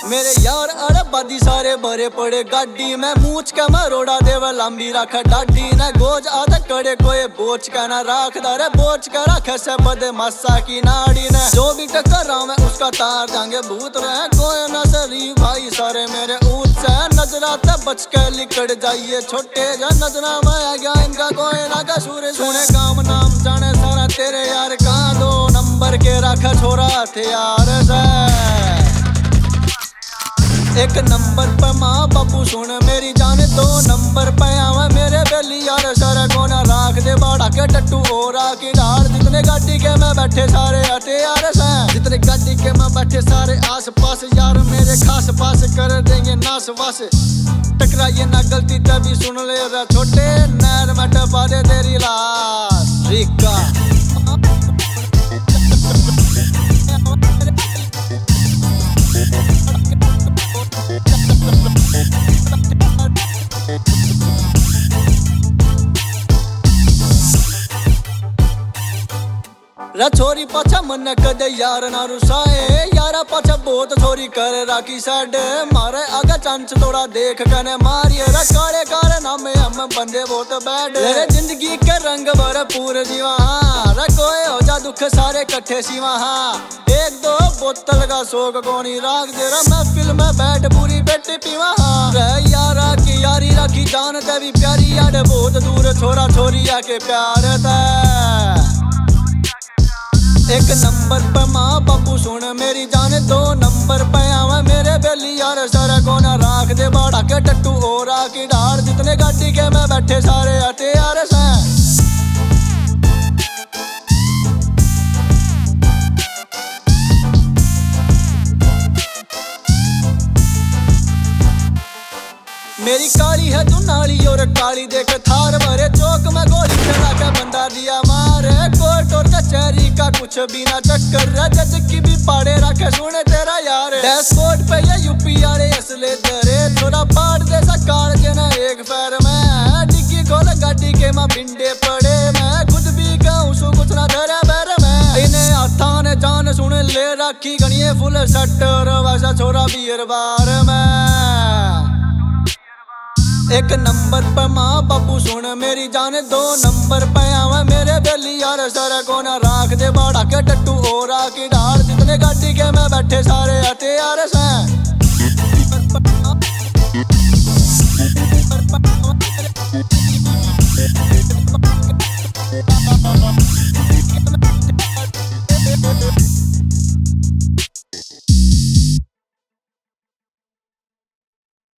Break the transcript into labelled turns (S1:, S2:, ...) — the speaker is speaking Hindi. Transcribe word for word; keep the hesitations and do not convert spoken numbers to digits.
S1: मेरे यार अरे बादी सारे भरे पड़े गाड़ी में मूछ के मरोड़ा देव लंबी रख डाडी न गोज आधा कड़े कोई बोझ का ना राख दारे बोझ का रख से बदे मस्सा की नाड़ी ने जो भी टक्कर मैं उसका तार जाएंगे भूत रहे कोई न सरी भाई सारे मेरे ऊँच से नजरा ते बच के लिकड़ जाइए छोटे जा नजरा में आ गया इनका कोई ना कसूर सुने काम नाम जाने सारा तेरे यार कहाँ दो नंबर के रखा छोरा हथियार से एक नंबर पे माँ बापू सुन मेरी जाने दो नंबर पे आवा मेरे बेली यार सारा कोना राख दे बाड़ा के टट्टू और आके डार जितने गाड़ी के मैं बैठे सारे हथियार से जितने गाड़ी के मैं बैठे सारे आस पास यार मेरे खास पास कर देंगे नास वास टकराइए ना गलती तभी सुन ले रा छोटे नैर में टपा दे तेरी लाश रिका रा छोरी पाछा मन कदे यार ना रुसाए यारा पाछा बहुत छोरी कर राखी साड मारे आगा चांस थोड़ा देख कने मारिए रा काले काले नामे हम बंदे बहुत बैड मेरे जिंदगी के रंग भरपूर जीवा रा कोई हो जा दुख सारे कट्ठे सीवा एक दो बोतल का शौक कोनी राख दे रा महफिल में बैठ पूरी बेटी पीवा रे यारा की यारी राखी जान ते भी प्यारी यार बहुत दूर छोरा छोरी आके प्यार ते एक नंबर पे माँ बापू सुन मेरी जाने दो नंबर पे आवा मेरे बेली यार सारा कोना राख दे बाड़ा के टट्टू और आके डार जितने गाड़ी के मैं बैठे सारे हथियार से मेरी काली है तू नाली और काली देख थार भरे चौक में गोली चला के बंदा दिया मारे कोर्ट और कचहरी का कुछ भी ना चक्कर जज की भी पाड़े रखे सुने तेरा यार डैशबोर्ड पे ये यूपी वाले असले तेरे थोड़ा पाड़ दे सकार जना एक पैर में डिग्गी खोल गाड़ी के मां भिंडे पड़े मैं खुद भी कहूँ सु कुछ ना धरे पैर में इन्हें हाथा ने जान सुन ले रखी गणिए फुल शटर वैसा छोरा बियर बार में एक नंबर पे माँ बापू सुन मेरी जाने दो नंबर पे आवा मेरे बेली यार सारा कोना राख दे बाड़ा के टट्टू और आके डार जितने गाड़ी के मैं बैठे सारे हथियार से